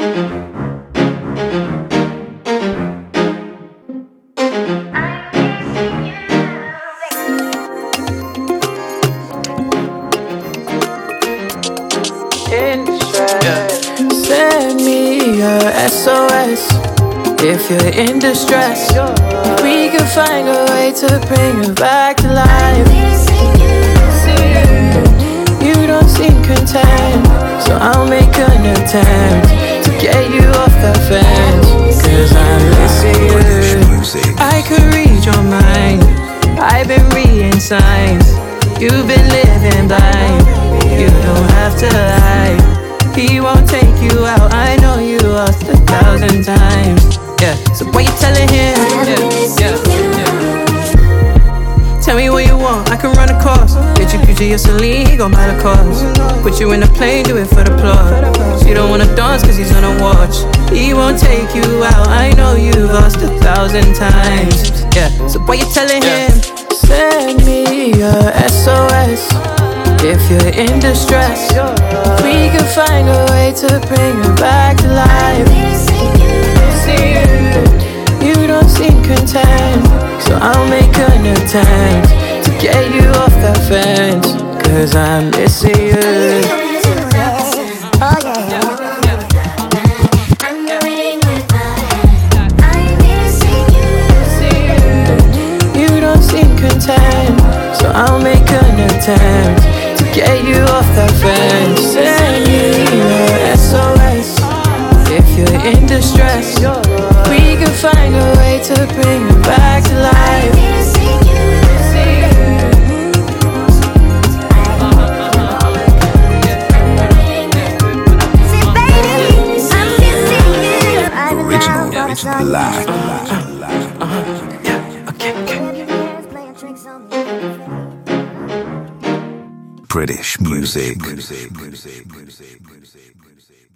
Send me a SOS if you're in distress. We can find a way to bring you back to life. You don't seem content, so I'll make an attempt to get you off the fence. Cause I'm missing you. I could read your mind, I've been reading signs. You've been living blind, you don't have to lie. He won't take you out, I know you lost 1,000 times. Yeah, so why you telling him? Tell me what you want, I can run a course. Get you Gucci or Celine, gon' buy the course. Put you in a plane, do it for the plug. She don't wanna dance cause he's gonna watch. He won't take you out, I know you lost 1,000 times. Yeah, so why you telling him? Send me a SOS if you're in distress. We can find a way to bring you back to life. You don't seem content, so I'll make an attempt to get you off that fence. Cause I'm missing you. You don't seem content, so I'll make an attempt to get you off that fence. Send you a SOS if you're in distress. We can find a way to bring you back to life. Original live. British music.